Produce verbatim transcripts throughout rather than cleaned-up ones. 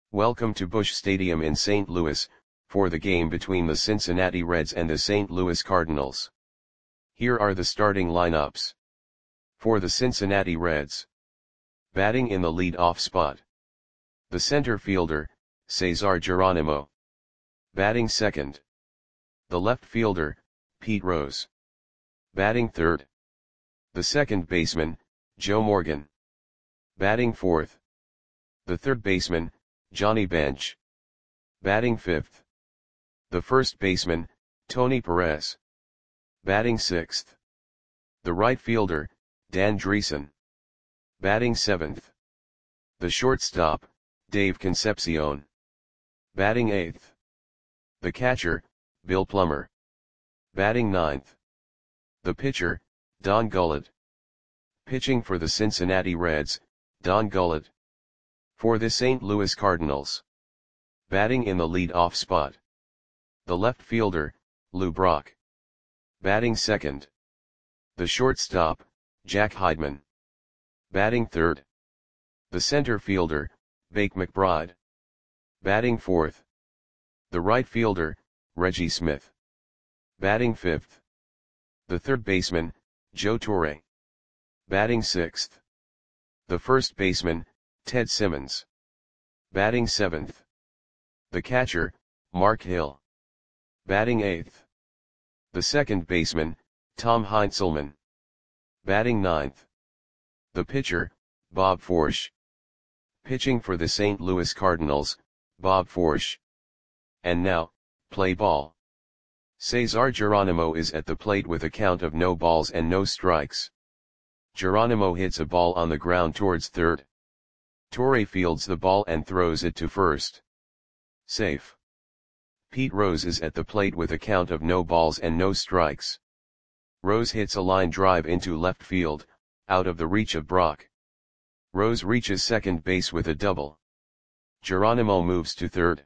Welcome to Busch Stadium in Saint Louis, for the game between the Cincinnati Reds and the Saint Louis Cardinals. Here are the starting lineups. For the Cincinnati Reds. Batting in the lead-off spot. The center fielder, Cesar Geronimo. Batting second. The left fielder, Pete Rose. Batting third. The second baseman, Joe Morgan. Batting fourth. The third baseman, Johnny Bench. Batting fifth. The first baseman, Tony Perez. Batting sixth. The right fielder, Dan Driessen. Batting seventh. The shortstop, Dave Concepcion. Batting eighth. The catcher, Bill Plummer. Batting ninth. The pitcher, Don Gullett. Pitching for the Cincinnati Reds, Don Gullett. For the Saint Louis Cardinals. Batting in the lead-off spot. The left fielder, Lou Brock. Batting second. The shortstop, Jack Heidman. Batting third. The center fielder, Bake McBride. Batting fourth. The right fielder, Reggie Smith. Batting fifth. The third baseman, Joe Torre. Batting sixth. The first baseman, Ted Simmons. Batting seventh. The catcher, Mark Hill. Batting eighth. The second baseman, Tom Heinzelman. Batting ninth. The pitcher, Bob Forsch. Pitching for the Saint Louis Cardinals, Bob Forsch. And now, play ball. Cesar Geronimo is at the plate with a count of no balls and no strikes. Geronimo hits a ball on the ground towards third. Torre fields the ball and throws it to first. Safe. Pete Rose is at the plate with a count of no balls and no strikes. Rose hits a line drive into left field, out of the reach of Brock. Rose reaches second base with a double. Geronimo moves to third.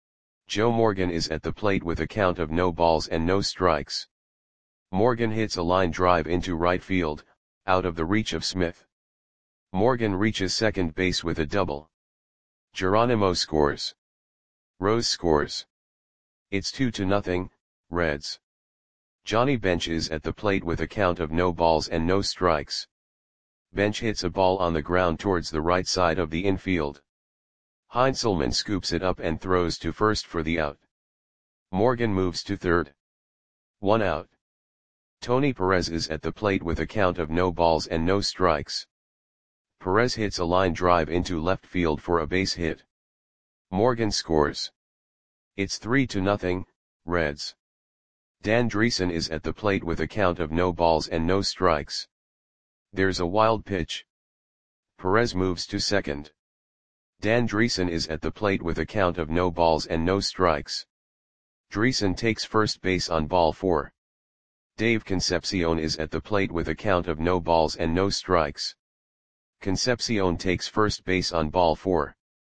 Joe Morgan is at the plate with a count of no balls and no strikes. Morgan hits a line drive into right field, out of the reach of Smith. Morgan reaches second base with a double. Geronimo scores. Rose scores. It's two to nothing, Reds. Johnny Bench is at the plate with a count of no balls and no strikes. Bench hits a ball on the ground towards the right side of the infield. Heinzelman scoops it up and throws to first for the out. Morgan moves to third. One out. Tony Perez is at the plate with a count of no balls and no strikes. Perez hits a line drive into left field for a base hit. Morgan scores. It's three to nothing, Reds. Dan Driessen is at the plate with a count of no balls and no strikes. There's a wild pitch. Perez moves to second. Dan Driessen is at the plate with a count of no balls and no strikes. Driessen takes first base on ball four. Dave Concepcion is at the plate with a count of no balls and no strikes. Concepcion takes first base on ball four.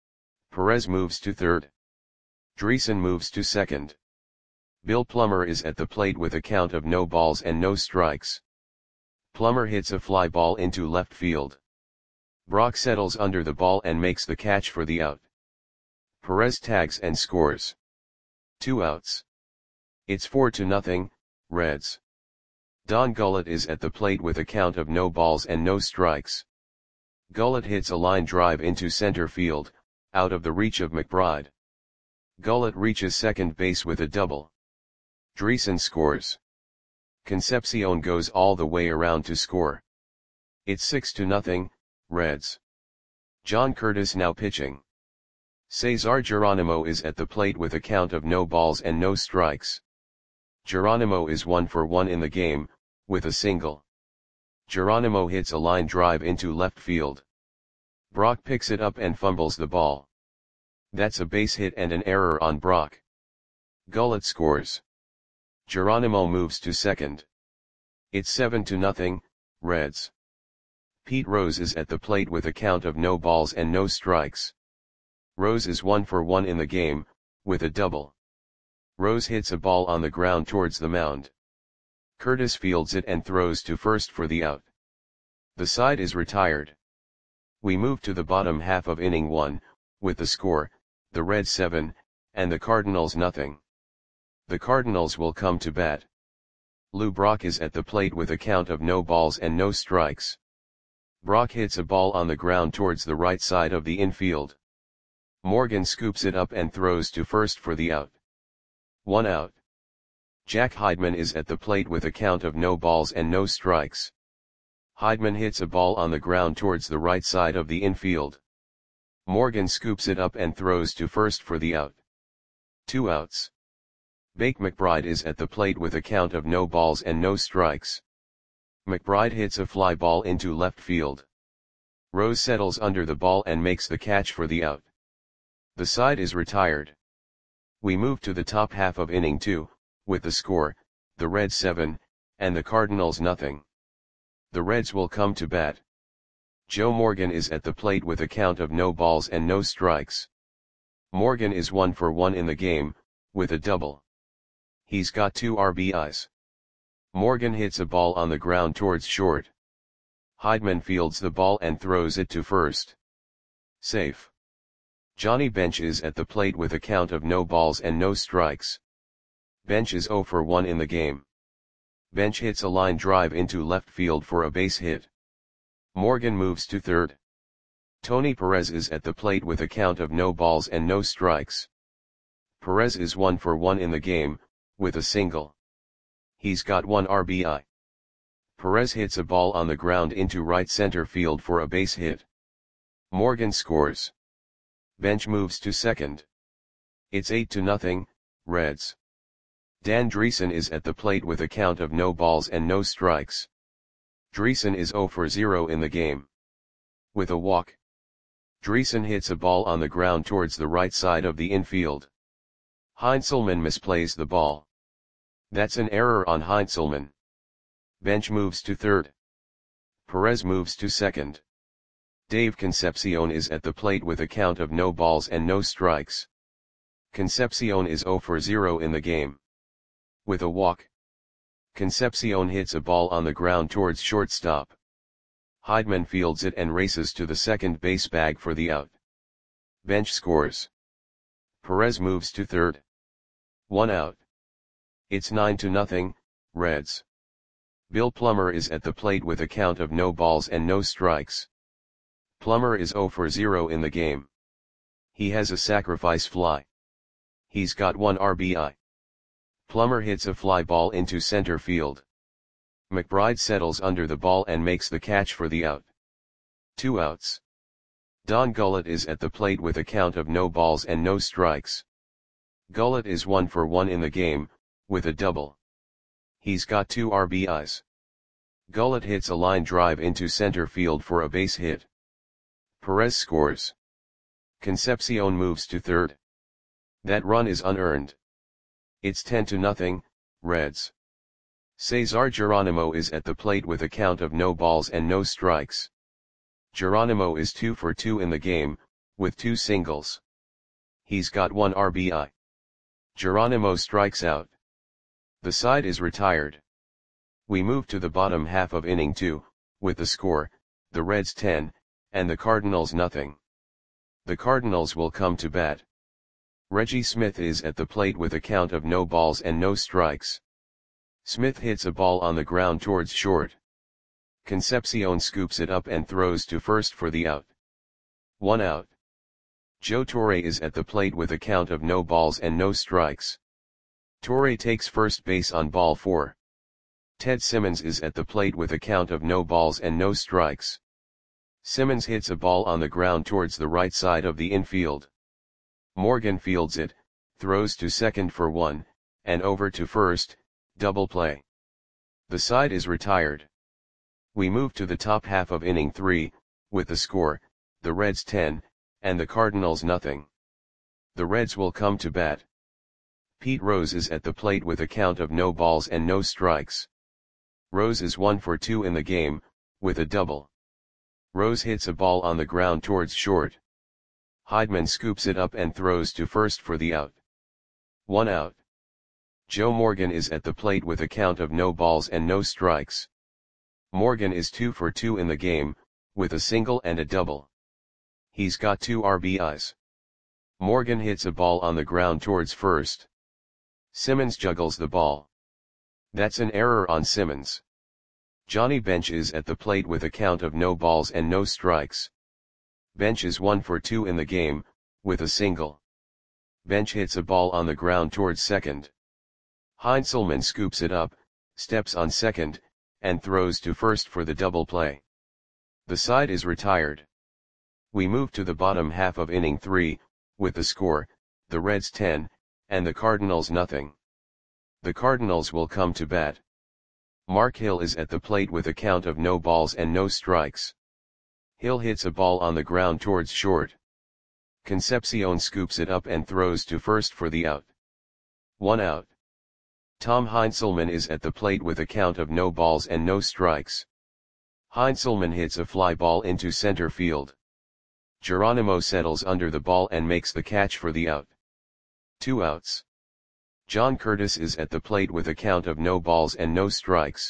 Perez moves to third. Driessen moves to second. Bill Plummer is at the plate with a count of no balls and no strikes. Plummer hits a fly ball into left field. Brock settles under the ball and makes the catch for the out. Perez tags and scores. Two outs. It's four to nothing, Reds. Don Gullett is at the plate with a count of no balls and no strikes. Gullett hits a line drive into center field, out of the reach of McBride. Gullett reaches second base with a double. Driessen scores. Concepcion goes all the way around to score. It's six to nothing, Reds. John Curtis now pitching. Cesar Geronimo is at the plate with a count of no balls and no strikes. Geronimo is one for one in the game, with a single. Geronimo hits a line drive into left field. Brock picks it up and fumbles the ball. That's a base hit and an error on Brock. Gullett scores. Geronimo moves to second. It's seven to nothing, Reds. Pete Rose is at the plate with a count of no balls and no strikes. Rose is one for one in the game, with a double. Rose hits a ball on the ground towards the mound. Curtis fields it and throws to first for the out. The side is retired. We move to the bottom half of inning one, with the score, the Reds seven, and the Cardinals nothing. The Cardinals will come to bat. Lou Brock is at the plate with a count of no balls and no strikes. Brock hits a ball on the ground towards the right side of the infield. Morgan scoops it up and throws to first for the out. One out. Jack Heidman is at the plate with a count of no balls and no strikes. Heidman hits a ball on the ground towards the right side of the infield. Morgan scoops it up and throws to first for the out. Two outs. Bake McBride is at the plate with a count of no balls and no strikes. McBride hits a fly ball into left field. Rose settles under the ball and makes the catch for the out. The side is retired. We move to the top half of inning two, with the score, the Reds seven, and the Cardinals nothing. The Reds will come to bat. Joe Morgan is at the plate with a count of no balls and no strikes. Morgan is one for one in the game, with a double. He's got two R B Is. Morgan hits a ball on the ground towards short. Heidman fields the ball and throws it to first. Safe. Johnny Bench is at the plate with a count of no balls and no strikes. Bench is zero for one in the game. Bench hits a line drive into left field for a base hit. Morgan moves to third. Tony Perez is at the plate with a count of no balls and no strikes. Perez is one for one in the game, with a single. He's got one R B I. Perez hits a ball on the ground into right center field for a base hit. Morgan scores. Bench moves to second. It's eight to nothing, Reds. Dan Dreesen is at the plate with a count of no balls and no strikes. Dreesen is zero for zero in the game. With a walk. Dreesen hits a ball on the ground towards the right side of the infield. Heinzelman misplays the ball. That's an error on Heinzelman. Bench moves to third. Perez moves to second. Dave Concepcion is at the plate with a count of no balls and no strikes. Concepcion is zero for zero in the game. With a walk. Concepcion hits a ball on the ground towards shortstop. Heidman fields it and races to the second base bag for the out. Bench scores. Perez moves to third. One out. It's nine to nothing, Reds. Bill Plummer is at the plate with a count of no balls and no strikes. Plummer is zero for zero in the game. He has a sacrifice fly. He's got one R B I. Plummer hits a fly ball into center field. McBride settles under the ball and makes the catch for the out. Two outs. Don Gullett is at the plate with a count of no balls and no strikes. Gullett is one for one in the game, with a double. He's got two R B Is. Gullett hits a line drive into center field for a base hit. Perez scores. Concepcion moves to third. That run is unearned. It's ten to nothing, Reds. Cesar Geronimo is at the plate with a count of no balls and no strikes. Geronimo is two for two in the game, with two singles. He's got one R B I. Geronimo strikes out. The side is retired. We move to the bottom half of inning two, with the score, the Reds ten, and the Cardinals nothing. The Cardinals will come to bat. Reggie Smith is at the plate with a count of no balls and no strikes. Smith hits a ball on the ground towards short. Concepcion scoops it up and throws to first for the out. One out. Joe Torre is at the plate with a count of no balls and no strikes. Torre takes first base on ball four. Ted Simmons is at the plate with a count of no balls and no strikes. Simmons hits a ball on the ground towards the right side of the infield. Morgan fields it, throws to second for one, and over to first, double play. The side is retired. We move to the top half of inning three, with the score, the Reds ten, and the Cardinals nothing. The Reds will come to bat. Pete Rose is at the plate with a count of no balls and no strikes. Rose is one for two in the game, with a double. Rose hits a ball on the ground towards short. Heidman scoops it up and throws to first for the out. One out. Joe Morgan is at the plate with a count of no balls and no strikes. Morgan is two for two in the game, with a single and a double. He's got two R B Is. Morgan hits a ball on the ground towards first. Simmons juggles the ball. That's an error on Simmons. Johnny Bench is at the plate with a count of no balls and no strikes. Bench is one for two in the game, with a single. Bench hits a ball on the ground towards second. Heinzelman scoops it up, steps on second, and throws to first for the double play. The side is retired. We move to the bottom half of inning three, with the score, the Reds ten, and the Cardinals nothing. The Cardinals will come to bat. Mark Hill is at the plate with a count of no balls and no strikes. Hill hits a ball on the ground towards short. Concepcion scoops it up and throws to first for the out. One out. Tom Heinzelman is at the plate with a count of no balls and no strikes. Heinzelman hits a fly ball into center field. Geronimo settles under the ball and makes the catch for the out. Two outs. John Curtis is at the plate with a count of no balls and no strikes.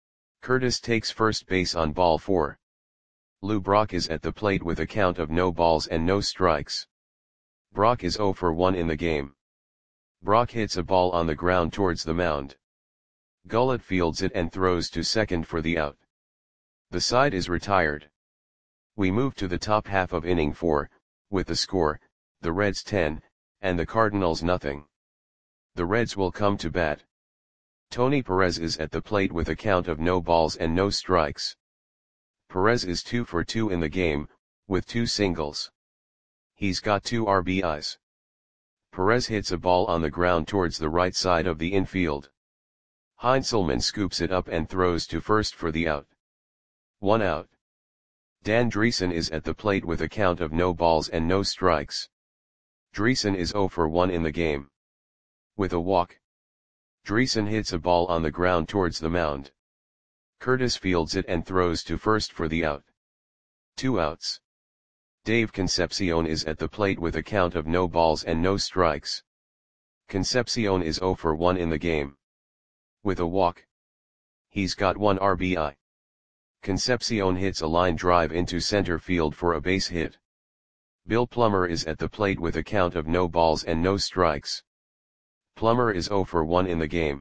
Curtis takes first base on ball four. Lou Brock is at the plate with a count of no balls and no strikes. Brock is zero for one in the game. Brock hits a ball on the ground towards the mound. Gullett fields it and throws to second for the out. The side is retired. We move to the top half of inning four, with the score, the Reds ten, and the Cardinals nothing. The Reds will come to bat. Tony Perez is at the plate with a count of no balls and no strikes. Perez is two for two in the game, with two singles. He's got two R B Is. Perez hits a ball on the ground towards the right side of the infield. Heinzelman scoops it up and throws to first for the out. One out. Dan Dreesen is at the plate with a count of no balls and no strikes. Dreesen is zero for one in the game. With a walk. Dreesen hits a ball on the ground towards the mound. Curtis fields it and throws to first for the out. Two outs. Dave Concepcion is at the plate with a count of no balls and no strikes. Concepcion is zero for one in the game. With a walk. He's got one R B I. Concepcion hits a line drive into center field for a base hit. Bill Plummer is at the plate with a count of no balls and no strikes. Plummer is zero for one in the game.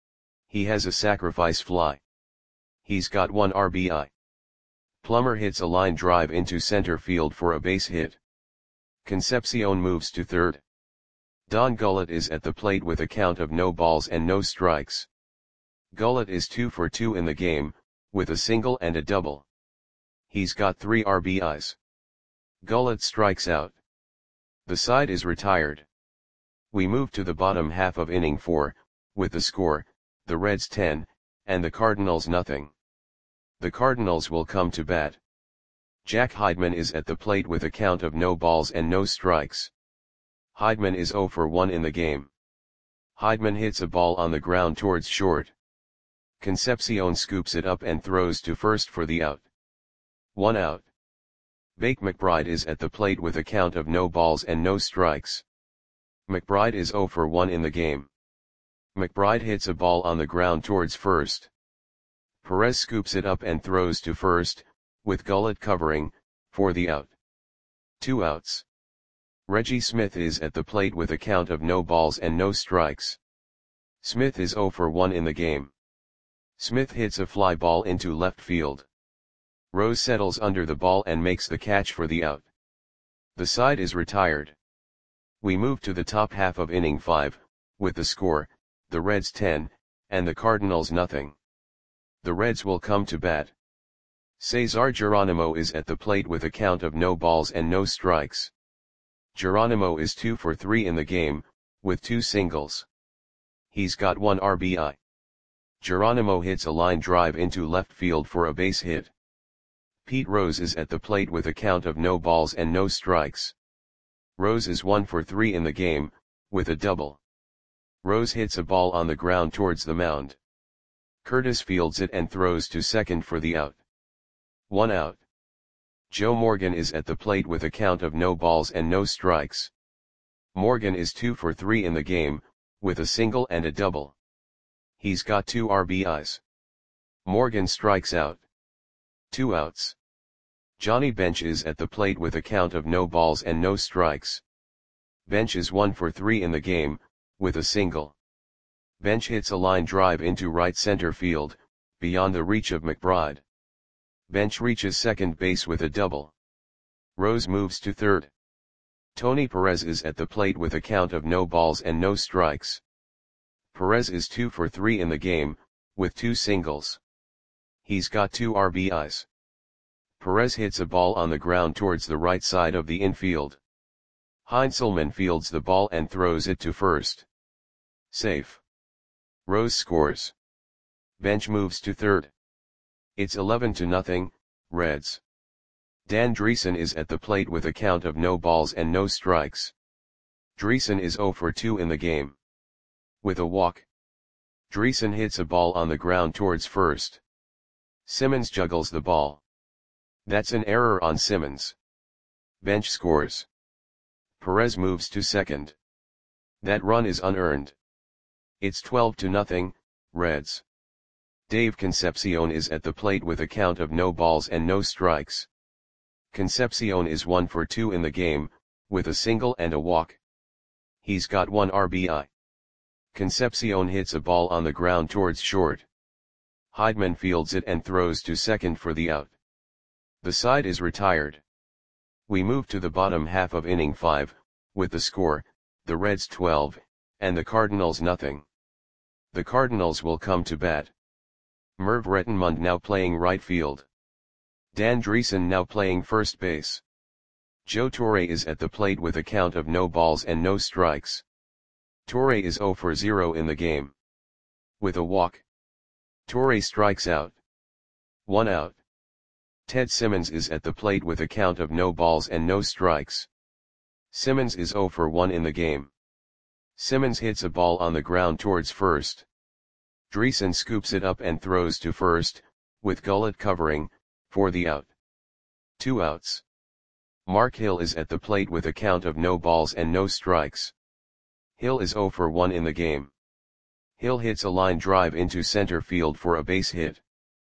He has a sacrifice fly. He's got one R B I. Plummer hits a line drive into center field for a base hit. Concepcion moves to third. Don Gullett is at the plate with a count of no balls and no strikes. Gullett is two for two in the game, with a single and a double. He's got three R B Is. Gullett strikes out. The side is retired. We move to the bottom half of inning four, with the score, the Reds ten, and the Cardinals nothing. The Cardinals will come to bat. Jack Heidman is at the plate with a count of no balls and no strikes. Heidman is zero for one in the game. Heidman hits a ball on the ground towards short. Concepcion scoops it up and throws to first for the out. One out. Bake McBride is at the plate with a count of no balls and no strikes. McBride is zero for one in the game. McBride hits a ball on the ground towards first. Perez scoops it up and throws to first, with Gullett covering, for the out. Two outs. Reggie Smith is at the plate with a count of no balls and no strikes. Smith is zero for one in the game. Smith hits a fly ball into left field. Rose settles under the ball and makes the catch for the out. The side is retired. We move to the top half of inning five, with the score, the Reds ten, and the Cardinals nothing. The Reds will come to bat. Cesar Geronimo is at the plate with a count of no balls and no strikes. Geronimo is two for three in the game, with two singles. He's got one R B I. Geronimo hits a line drive into left field for a base hit. Pete Rose is at the plate with a count of no balls and no strikes. Rose is one for three in the game, with a double. Rose hits a ball on the ground towards the mound. Curtis fields it and throws to second for the out. One out. Joe Morgan is at the plate with a count of no balls and no strikes. Morgan is two for three in the game, with a single and a double. He's got two R B Is. Morgan strikes out. Two outs. Johnny Bench is at the plate with a count of no balls and no strikes. Bench is one for three in the game, with a single. Bench hits a line drive into right center field, beyond the reach of McBride. Bench reaches second base with a double. Rose moves to third. Tony Perez is at the plate with a count of no balls and no strikes. Perez is two for three in the game, with two singles. He's got two R B Is. Perez hits a ball on the ground towards the right side of the infield. Heinzelman fields the ball and throws it to first. Safe. Rose scores. Bench moves to third. It's eleven to nothing, Reds. Dan Dreesen is at the plate with a count of no balls and no strikes. Dreesen is zero for two in the game. With a walk. Dreesen hits a ball on the ground towards first. Simmons juggles the ball. That's an error on Simmons. Bench scores. Perez moves to second. That run is unearned. It's twelve to nothing, Reds. Dave Concepcion is at the plate with a count of no balls and no strikes. Concepcion is one for two in the game, with a single and a walk. He's got one R B I. Concepcion hits a ball on the ground towards short. Heidman fields it and throws to second for the out. The side is retired. We move to the bottom half of inning five, with the score, the Reds twelve, and the Cardinals nothing. The Cardinals will come to bat. Merv Rettenmund now playing right field. Dan Dreesen now playing first base. Joe Torre is at the plate with a count of no balls and no strikes. Torre is zero for zero in the game. With a walk. Torre strikes out. One out. Ted Simmons is at the plate with a count of no balls and no strikes. Simmons is zero for one in the game. Simmons hits a ball on the ground towards first. Dreesen scoops it up and throws to first, with Gullett covering, for the out. Two outs. Mark Hill is at the plate with a count of no balls and no strikes. Hill is zero for one in the game. Hill hits a line drive into center field for a base hit.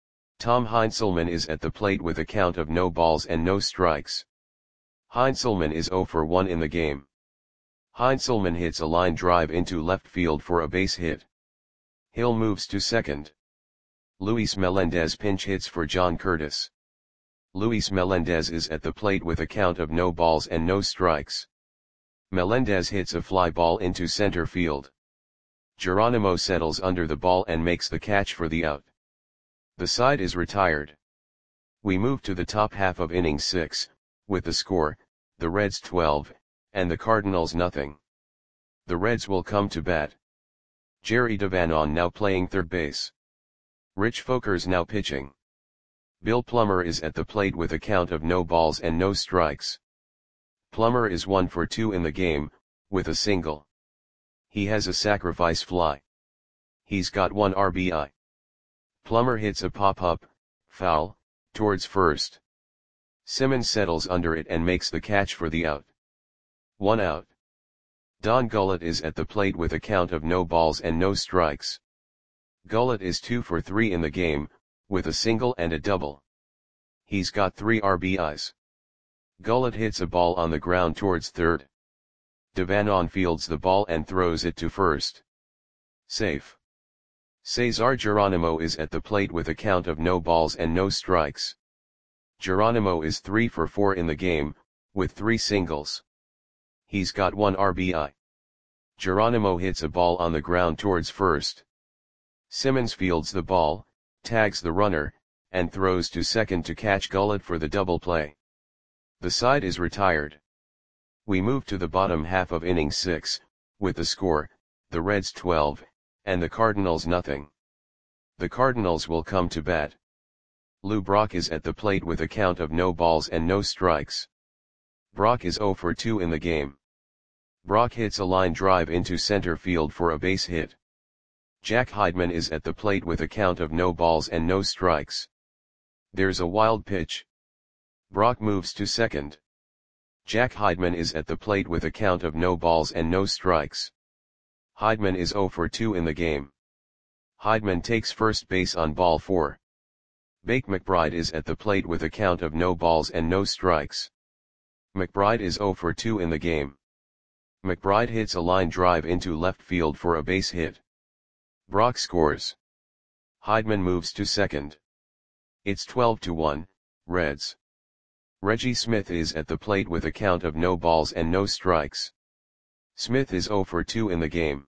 Tom Heinzelman is at the plate with a count of no balls and no strikes. Heinzelman is zero for one in the game. Heinzelman hits a line drive into left field for a base hit. Hill moves to second. Luis Melendez pinch hits for John Curtis. Luis Melendez is at the plate with a count of no balls and no strikes. Melendez hits a fly ball into center field. Geronimo settles under the ball and makes the catch for the out. The side is retired. We move to the top half of inning six, with the score, the Reds twelve, and the Cardinals nothing. The Reds will come to bat. Jerry Devanon now playing third base. Rich Folkers now pitching. Bill Plummer is at the plate with a count of no balls and no strikes. Plummer is one for two in the game, with a single. He has a sacrifice fly. He's got one R B I. Plummer hits a pop-up, foul, towards first. Simmons settles under it and makes the catch for the out. One out. Don Gullett is at the plate with a count of no balls and no strikes. Gullett is two for three in the game, with a single and a double. He's got three R B Is. Gullett hits a ball on the ground towards third. Devanon fields the ball and throws it to first. Safe. Cesar Geronimo is at the plate with a count of no balls and no strikes. Geronimo is three for four in the game, with three singles. He's got one R B I. Geronimo hits a ball on the ground towards first. Simmons fields the ball, tags the runner, and throws to second to catch Gullett for the double play. The side is retired. We move to the bottom half of inning six, with the score, the Reds twelve, and the Cardinals nothing. The Cardinals will come to bat. Lou Brock is at the plate with a count of no balls and no strikes. Brock is zero for two in the game. Brock hits a line drive into center field for a base hit. Jack Heidman is at the plate with a count of no balls and no strikes. There's a wild pitch. Brock moves to second. Jack Heidman is at the plate with a count of no balls and no strikes. Heidman is zero for two in the game. Heidman takes first base on ball four. Bake McBride is at the plate with a count of no balls and no strikes. McBride is zero for two in the game. McBride hits a line drive into left field for a base hit. Brock scores. Heidman moves to second. It's twelve to one, Reds. Reggie Smith is at the plate with a count of no balls and no strikes. Smith is zero for two in the game.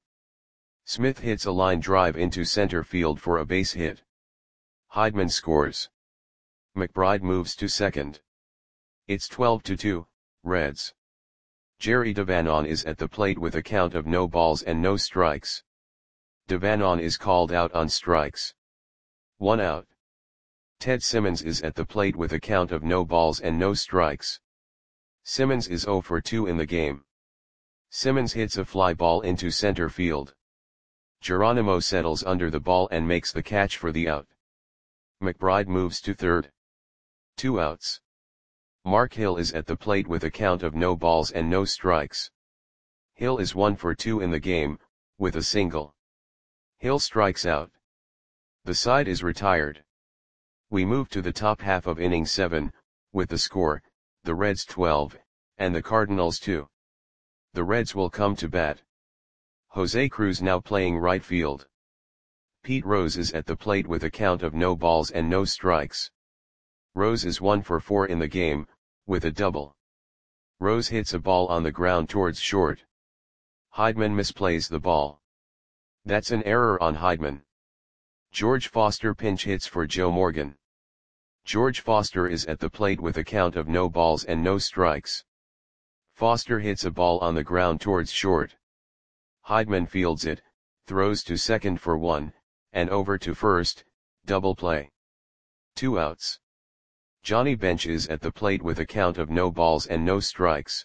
Smith hits a line drive into center field for a base hit. Heidman scores. McBride moves to second. It's twelve to two, Reds. Jerry Devanon is at the plate with a count of no balls and no strikes. Devanon is called out on strikes. One out. Ted Simmons is at the plate with a count of no balls and no strikes. Simmons is zero for two in the game. Simmons hits a fly ball into center field. Geronimo settles under the ball and makes the catch for the out. McBride moves to third. Two outs. Mark Hill is at the plate with a count of no balls and no strikes. Hill is one for two in the game, with a single. Hill strikes out. The side is retired. We move to the top half of inning seven, with the score, the Reds twelve, and the Cardinals two. The Reds will come to bat. Jose Cruz now playing right field. Pete Rose is at the plate with a count of no balls and no strikes. Rose is one for four in the game, with a double. Rose hits a ball on the ground towards short. Heidman misplays the ball. That's an error on Heidman. George Foster pinch hits for Joe Morgan. George Foster is at the plate with a count of no balls and no strikes. Foster hits a ball on the ground towards short. Heidman fields it, throws to second for one, and over to first, double play. Two outs. Johnny Bench is at the plate with a count of no balls and no strikes.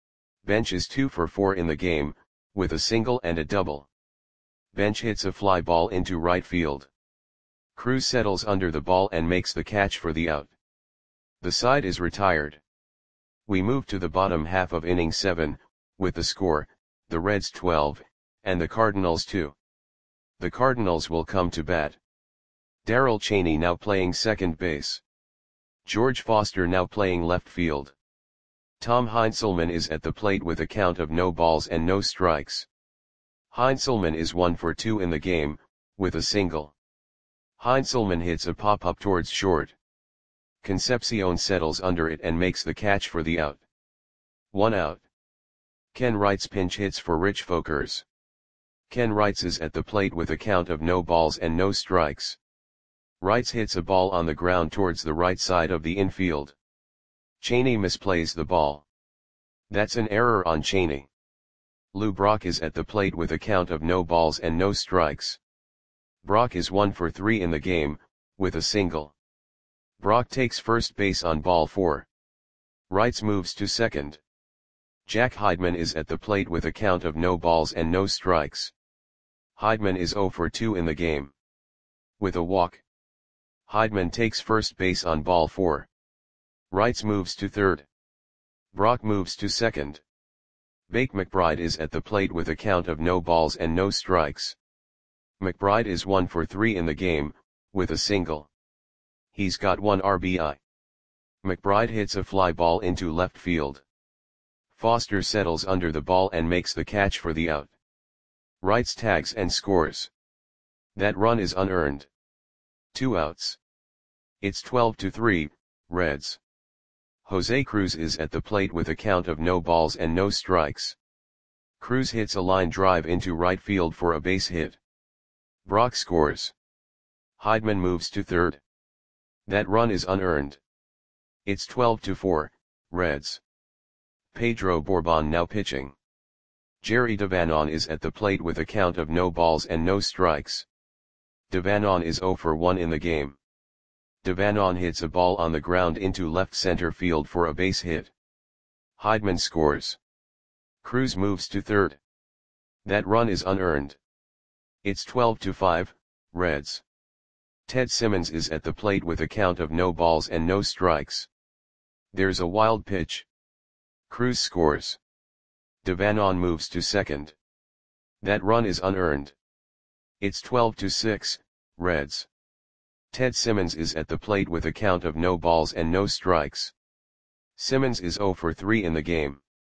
Bench is two for four in the game, with a single and a double. Bench hits a fly ball into right field. Cruz settles under the ball and makes the catch for the out. The side is retired. We move to the bottom half of inning seven, with the score, the Reds twelve, and the Cardinals two. The Cardinals will come to bat. Darrell Chaney now playing second base. George Foster now playing left field. Tom Heinzelman is at the plate with a count of no balls and no strikes. Heinzelman is one for two in the game, with a single. Heinzelman hits a pop-up towards short. Concepcion settles under it and makes the catch for the out. One out. Ken Wrights pinch hits for Rich Folkers. Ken Wrights is at the plate with a count of no balls and no strikes. Wrights hits a ball on the ground towards the right side of the infield. Chaney misplays the ball. That's an error on Chaney. Lou Brock is at the plate with a count of no balls and no strikes. Brock is one for three in the game, with a single. Brock takes first base on ball four. Wrights moves to second. Jack Heidman is at the plate with a count of no balls and no strikes. Heidman is zero for two in the game. With a walk. Heidman takes first base on ball four. Wrights moves to third. Brock moves to second. Bake McBride is at the plate with a count of no balls and no strikes. McBride is one for three in the game, with a single. He's got one R B I. McBride hits a fly ball into left field. Foster settles under the ball and makes the catch for the out. Wrights tags and scores. That run is unearned. Two outs. It's twelve to three, Reds. Jose Cruz is at the plate with a count of no balls and no strikes. Cruz hits a line drive into right field for a base hit. Brock scores. Heidman moves to third. That run is unearned. It's twelve to four, Reds. Pedro Bourbon now pitching. Jerry Devanon is at the plate with a count of no balls and no strikes. Devanon is zero for one in the game. Devanon hits a ball on the ground into left center field for a base hit. Heidman scores. Cruz moves to third. That run is unearned. It's twelve to five, Reds. Ted Simmons is at the plate with a count of no balls and no strikes. There's a wild pitch. Cruz scores. Devanon moves to second. That run is unearned. It's twelve to six, Reds. Ted Simmons is at the plate with a count of no balls and no strikes. Simmons is zero for three in the game.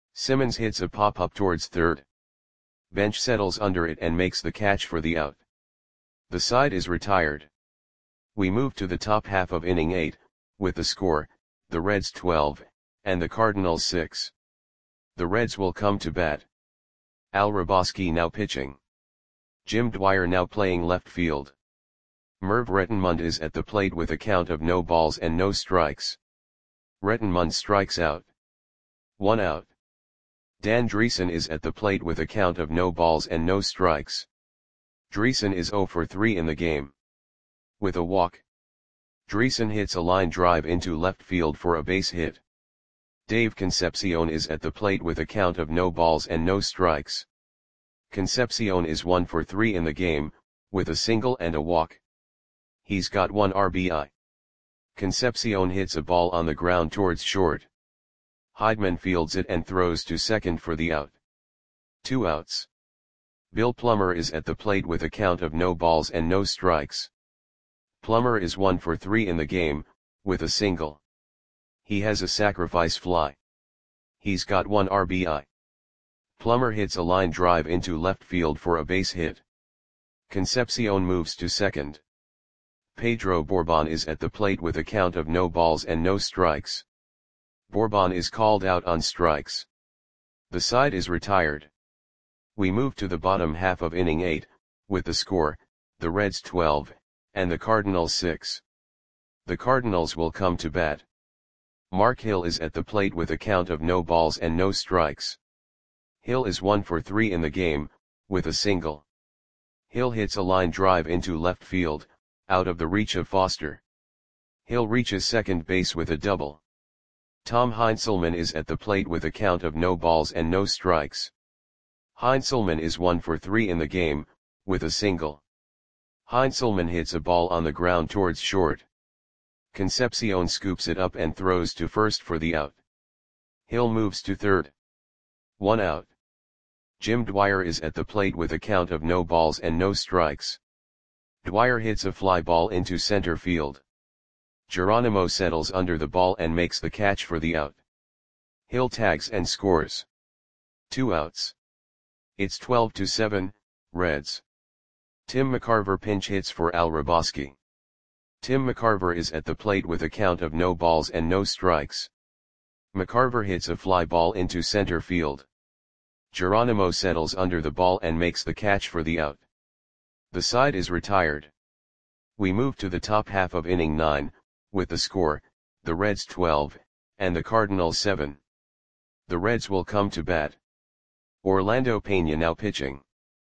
Simmons hits a pop-up towards third. Bench settles under it and makes the catch for the out. The side is retired. We move to the top half of inning eight, with the score, the Reds twelve, and the Cardinals six. The Reds will come to bat. Al Hrabosky now pitching. Jim Dwyer now playing left field. Merv Rettenmund is at the plate with a count of no balls and no strikes. Rettenmund strikes out. One out. Dan Driessen is at the plate with a count of no balls and no strikes. Driessen is zero for three in the game. With a walk. Driessen hits a line drive into left field for a base hit. Dave Concepcion is at the plate with a count of no balls and no strikes. Concepcion is one for three in the game, with a single and a walk. He's got one R B I. Concepcion hits a ball on the ground towards short. Heidman fields it and throws to second for the out. Two outs. Bill Plummer is at the plate with a count of no balls and no strikes. Plummer is one for three in the game, with a single. He has a sacrifice fly. He's got one R B I. Plummer hits a line drive into left field for a base hit. Concepcion moves to second. Pedro Bourbon is at the plate with a count of no balls and no strikes. Bourbon is called out on strikes. The side is retired. We move to the bottom half of inning eight, with the score, the Reds twelve, and the Cardinals six. The Cardinals will come to bat. Mark Hill is at the plate with a count of no balls and no strikes. Hill is one for three in the game, with a single. Hill hits a line drive into left field, out of the reach of Foster. Hill reaches second base with a double. Tom Heinzelman is at the plate with a count of no balls and no strikes. Heinzelman is one for three in the game, with a single. Heinzelman hits a ball on the ground towards short. Concepcion scoops it up and throws to first for the out. Hill moves to third. One out. Jim Dwyer is at the plate with a count of no balls and no strikes. Dwyer hits a fly ball into center field. Geronimo settles under the ball and makes the catch for the out. Hill tags and scores. Two outs. It's twelve to seven, Reds. Tim McCarver pinch hits for Al Hrabosky. Tim McCarver is at the plate with a count of no balls and no strikes. McCarver hits a fly ball into center field. Geronimo settles under the ball and makes the catch for the out. The side is retired. We move to the top half of inning nine, with the score, the Reds twelve, and the Cardinals seven. The Reds will come to bat. Orlando Pena now pitching.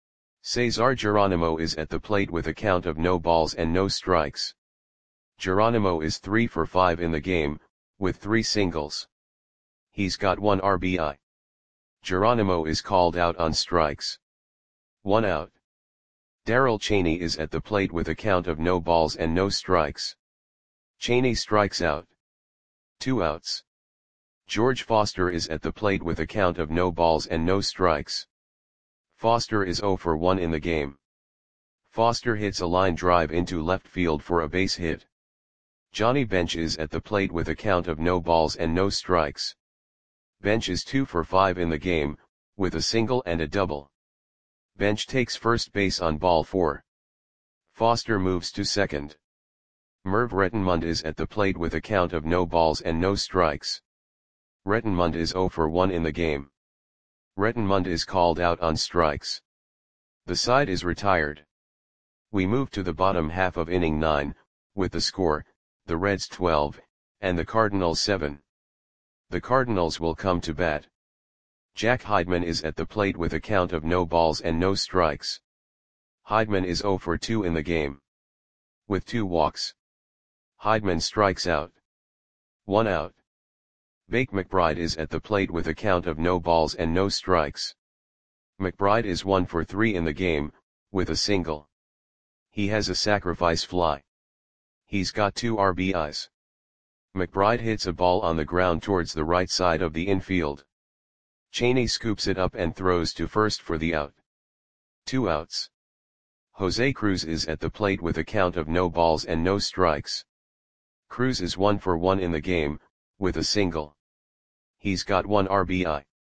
Cesar Geronimo is at the plate with a count of no balls and no strikes. Geronimo is three for five in the game, with three singles. He's got one R B I. Geronimo is called out on strikes. One out. Darrell Chaney is at the plate with a count of no balls and no strikes. Chaney strikes out. Two outs. George Foster is at the plate with a count of no balls and no strikes. Foster is zero for one in the game. Foster hits a line drive into left field for a base hit. Johnny Bench is at the plate with a count of no balls and no strikes. Bench is two for five in the game, with a single and a double. Bench takes first base on ball four. Foster moves to second. Merv Rettenmund is at the plate with a count of no balls and no strikes. Rettenmund is zero for one in the game. Rettenmund is called out on strikes. The side is retired. We move to the bottom half of inning nine, with the score, the Reds twelve, and the Cardinals seven. The Cardinals will come to bat. Jack Heidman is at the plate with a count of no balls and no strikes. Heidman is zero for two in the game. With two walks. Heidman strikes out. One out. Bake McBride is at the plate with a count of no balls and no strikes. McBride is one for three in the game, with a single. He has a sacrifice fly. He's got two R B Is. McBride hits a ball on the ground towards the right side of the infield. Chaney scoops it up and throws to first for the out. Two outs. Jose Cruz is at the plate with a count of no balls and no strikes. Cruz is one for one in the game, with a single. He's got one R B I.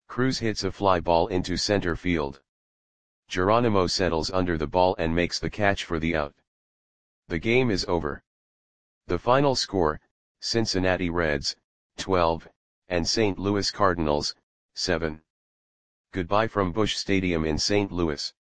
Cruz hits a fly ball into center field. Geronimo settles under the ball and makes the catch for the out. The game is over. The final score, Cincinnati Reds, twelve, and Saint Louis Cardinals, seven. Goodbye from Busch Stadium in Saint Louis.